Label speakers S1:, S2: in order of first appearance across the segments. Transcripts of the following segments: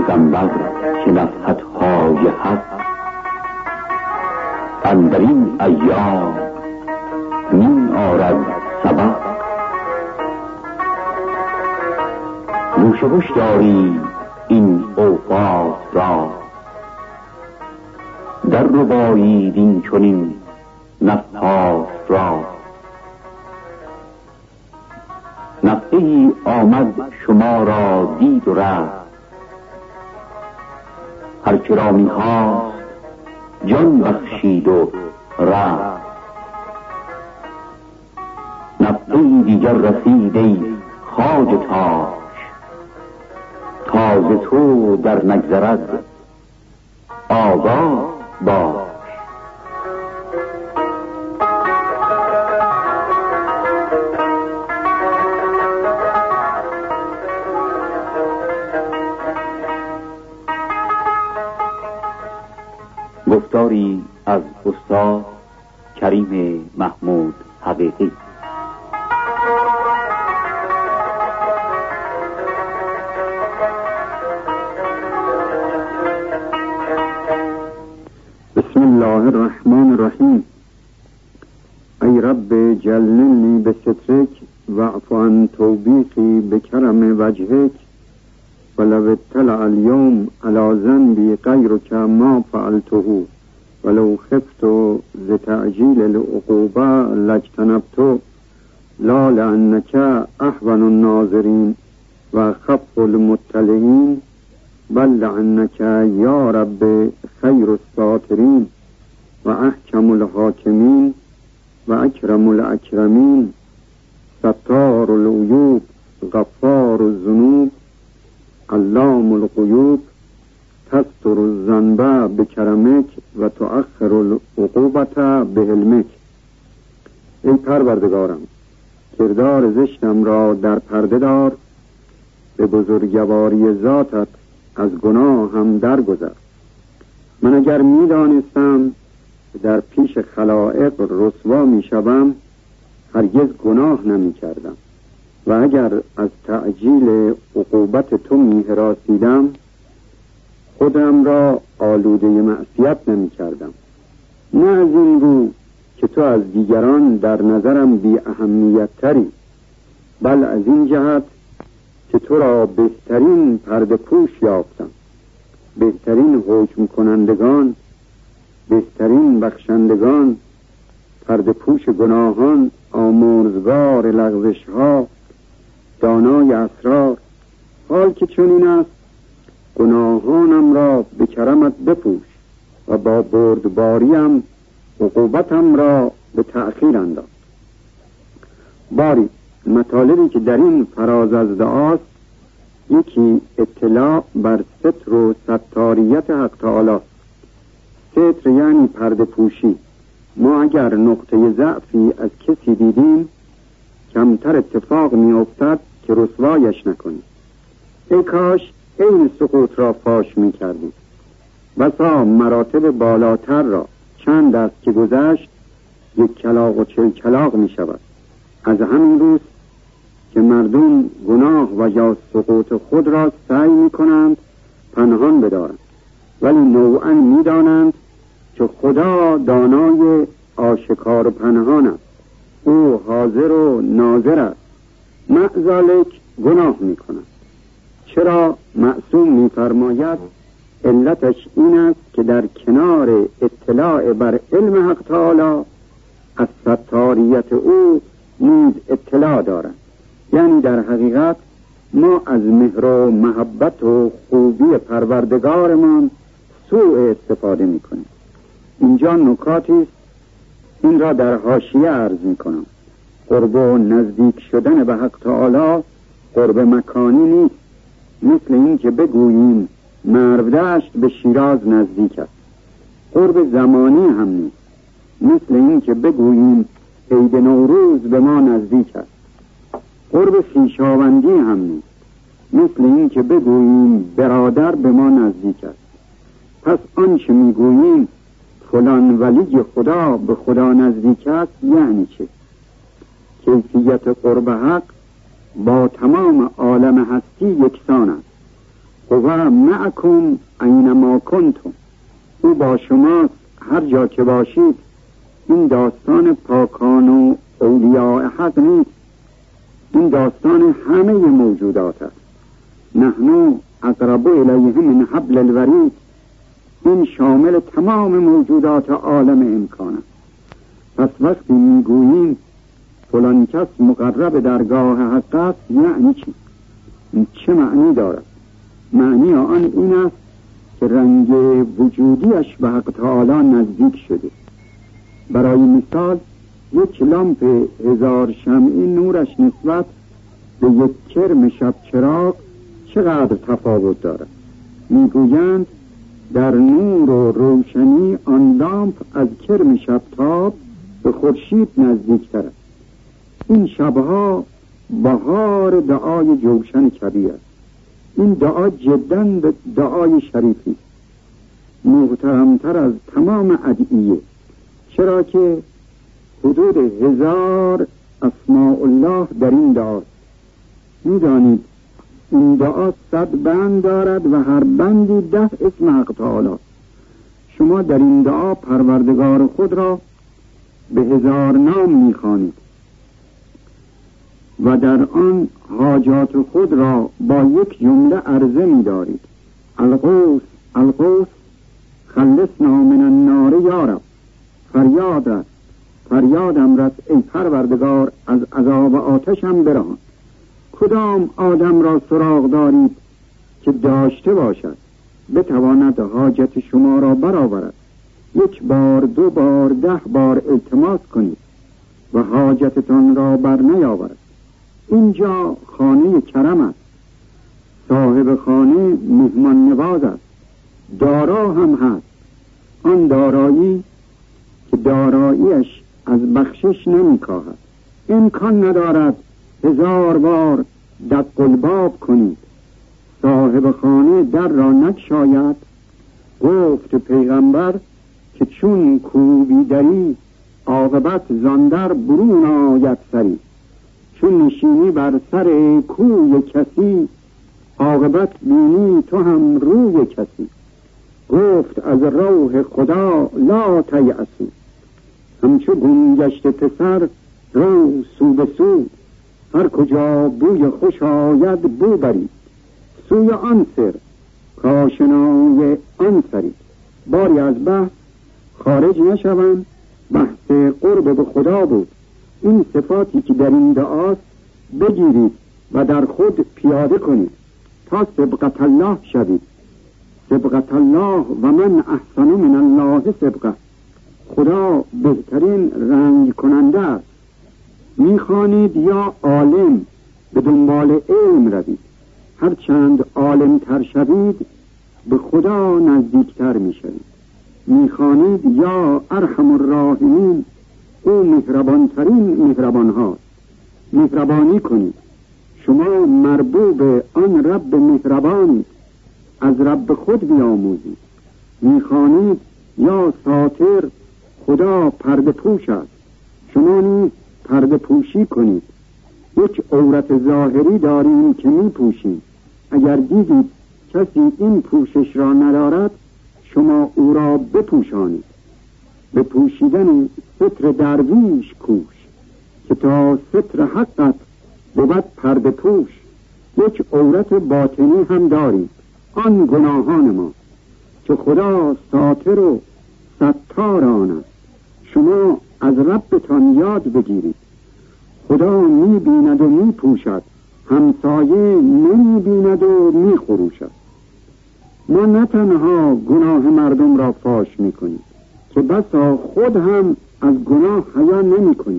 S1: پیغمبر که نفحت‌های حق اندر این ایام می آرد سبق. گوش و گوش داری این اوقات را، در ربایید این چنین نفحات را. نفحه‌ای آمد شما را دید و رفت، هر که را می‌خواست جان بخشید و رفت. نفحه‌ای دیگر رسید ای خواجه تاج، تازه تو در نگذرد آگاه باش. گفتاری از استاد کریم محمود حقیقی.
S2: بسم الله الرحمن الرحیم. ای رب جللنی بسترک واعف عن توبیخی بکرم وجهک، ولو اطلع اليوم على ذنبی غیرک ما فعلته، ولو خفت لتعجیل العقوبة لاجتنبت، لا لأنك احون الناظرین و اخف المطلعین، بل لأنك یا رب خیر الساترین و احکم الحاکمین و اکرم الاکرمین، ستار العیوب غفار الذنوب علام الغیوب، تستر الذنب بکرمک و تؤخر العقوبة بحلمک. ای پروردگارم، کردار زشتم را در پرده دار، به بزرگواری ذاتت از گناه هم درگذر. من اگر می دانستم در پیش خلائق رسوا می شوم، هرگز گناه نمی کردم، و اگر از تعجیل عقوبت تو می هراسیدم، خودم را آلوده معصیت نمی کردم. نه از این رو که تو از دیگران در نظرم بی اهمیت تری، بل از این جهت که تو را بهترین پرده پوش یافتم، بهترین حکم کنندگان، بهترین بخشندگان، پرده پوش گناهان، آمرزگار لغزش ها، دانای اسرار. حال که چنین است، گناهانم را به کرمت بپوش و با بردباریم عقوبتم را به تأخیر انداز. باری مطالبی که در این فراز از دعاست، یکی اطلاع بر ستر و ستاریت حق تعالی. ستر یعنی پرده پوشی. ما اگر نقطه ضعفی از کسی دیدیم، کمتر اتفاق می افتد که رسوایش نکنیم. ای کاش این سقوط را فاش می کردیم. بسا مراتب بالاتر را چند است که گذشت، یک کلاغ و 40 کلاغ می شود. از همین روز که مردم گناه و یا سقوط خود را سعی می کنند پنهان بدارند، ولی نوعاً می دانند که خدا دانای آشکار و پنهان است، او حاضر و ناظر است. معذالک گناه می کنند. چرا معصوم می فرماید علتش این است که در کنار اطلاع بر علم حق تعالی از ستاریت او نیز اطلاع دارند. یعنی در حقیقت ما از مهر و محبت و خوبی پروردگارمان سوء استفاده می کنیم. اینجا نکاتی است، این را در حاشیه عرض می کنم. قرب و نزدیک شدن به حق تعالی قرب مکانی نیست، مثل این که بگوییم مرودشت به شیراز نزدیک است. قرب زمانی هم نیست، مثل این که بگوییم عید نوروز به ما نزدیک است. قرب خویشاوندی هم نیست، مثل این که بگوییم برادر به ما نزدیک است. پس آنچه میگوییم فلان ولی خدا به خدا نزدیک است یعنی چه؟ کیفیت قرب حق با تمام عالم هستی یکسان است. هو معکم اینما کنتم، او با شماست هر جا که باشید. این داستان پاکان و اولیاء حق نیست، این داستان همه موجودات است. نحن اقرب الیه من حبل الورید، این شامل تمام موجودات عالم امکان است. پس وقتی میگوییم فلان کس مقرب درگاه حق است، یعنی چی؟ چه معنی دارد؟ معنی آن این است که رنگ وجودیش به حق تعالی نزدیک شده. برای مثال یک لامپ 1000 شمعی نورش نسبت به یک کرم شب چراغ چقدر تفاوت دارد؟ میگویند در نور و روشنی آن لامپ از کرم شبتاب به خورشید نزدیکتر است. این شبها بهار دعای جوشن کبیر است. این دعا جداً به دعای شریفی است، محترمتر از تمام ادعیه، چرا که حدود 1000 اسماء الله در این دعاست. میدانید این دعا 100 بند دارد و هر بندی 10 اسم حق تعالی. شما در این دعا پروردگار خود را به 1000 نام میخوانید و در آن حاجات خود را با یک جمله عرضه می‌دارید: الغوث الغوث خلصنا من النار یا رب. فریادم رس ای پروردگار، از عذاب آتشم برهان. کدام آدم را سراغ دارید که داشته باشد بتواند حاجت شما را برآورد؟ 1 بار 2 بار 10 بار التماس کنید و حاجتتان را بر نیاورد. اینجا خانه کرم است، صاحب خانه مهمان نواز است، دارا هم هست. آن دارایی که داراییش از بخشش نمی‌کاهد. امکان ندارد 1000 بار دق الباب کنید صاحب خانه در را نگشاید. گفت پیغمبر که چون کوبی دری عاقبت زاندر برون آید سری. چون نشینی بر سر کوی کسی عاقبت بینی تو هم روی کسی. گفت از روح خدا لا تیأسو، همچو گنجشت پسر رو سو به سو. هر کجا بوی خوش آید بو برید، سوی آن سر کاشنای آن سرید. باری از بحث خارج نشوند، بحث قرب به خدا بود. این صفاتی که در این دعاست بگیرید و در خود پیاده کنید تا سبقت الله شوید. سبقت الله و من احسن من الله سبقه. خدا بهترین رنگ کننده است. میخوانید یا عالم به دنبال علم روید. هر چند عالم تر شوید به خدا نزدیکتر میشوید. میخوانید یا ارحم الراحمین، او مهربانترین مهربان هاست. مهربانی کنید. شما مربوب آن رب مهربانید، از رب خود بیاموزید. میخوانید یا ساتر، خدا پرده پوش است. شما نیز پرده پوشی کنید. یک عورت ظاهری داریم که میپوشیم. اگر دیدید کسی این پوشش را ندارد، شما او را بپوشانید. به پوشیدن ستر درویش کوش که تا ستر حقت بود پرده پوش. یک عورت باطنی هم داریم، آن گناهان ما که خدا ساتر و ستار آن است. شما از ربتان یاد بگیرید. خدا می بیند و می پوشد، همسایه نمی بیند و می خروشد. ما نه تنها گناه مردم را فاش می کنیم که بسا خود هم از گناه حیا نمی کنیم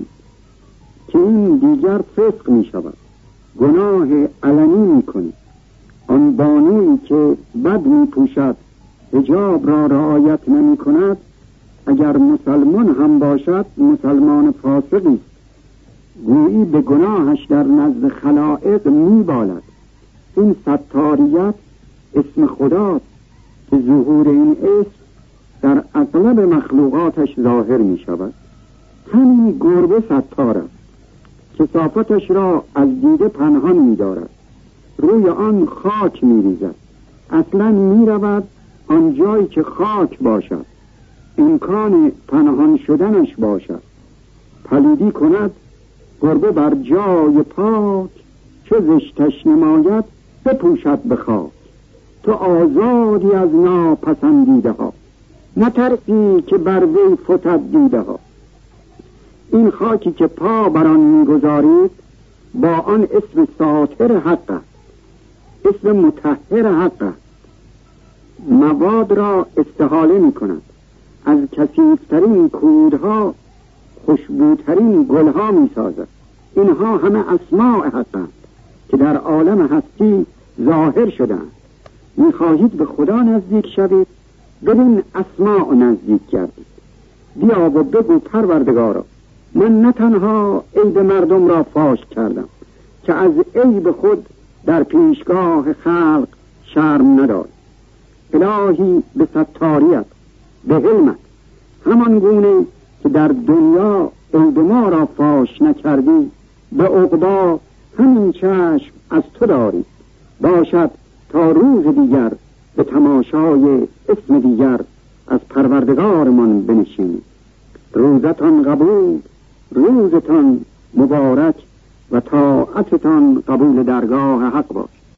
S2: که این دیگر فسق می شود. گناه علنی می کنیم. آن بانویی که بد می پوشد، حجاب را رعایت نمی کند، اگر مسلمان هم باشد مسلمان فاسقی است. گویی به گناهش در نزد خلائق می بالد. این ستاریت اسم خداست که ظهور این اسم در اغلب مخلوقاتش ظاهر می شود. همین گربه ستار است، کثافتش را از دیده پنهان می دارد. روی آن خاک می ریزد. اصلا می رود آنجایی که خاک باشد، امکان پنهان شدنش باشد. پلیدی کند گربه بر جای پاک، چو زشتش نماید بپوشد به خاک. تو آزادی از ناپسندیده ها، نترسی که بر وی فتد دیده ها. این خاکی که پا بر آن میگذارید با آن اسم ساطر حق است، اسم مطهر حق است. مواد را استحاله می کند، از کثیفترین کودها خوشبوترین گلها می سازد. اینها همه اسماء حقند که در عالم هستی ظاهر شدند. می خواهید به خدا نزدیک شوید، بدین اسماء نزدیک گردید. بیا و بگو پروردگارا، من نه تنها عیب مردم را فاش کردم که از عیب خود در پیشگاه خلق شرم ندارم. الهی به ستاریت، به علمت، همان گونه که در دنیا عیب ما را فاش نکردی، به عقبا همین چشم از تو داری. باشد تا روز دیگر به تماشای اسم دیگر از پروردگارمان بنشینیم. روزتان قبول، روزتان مبارک و طاعتتان قبول درگاه حق باد.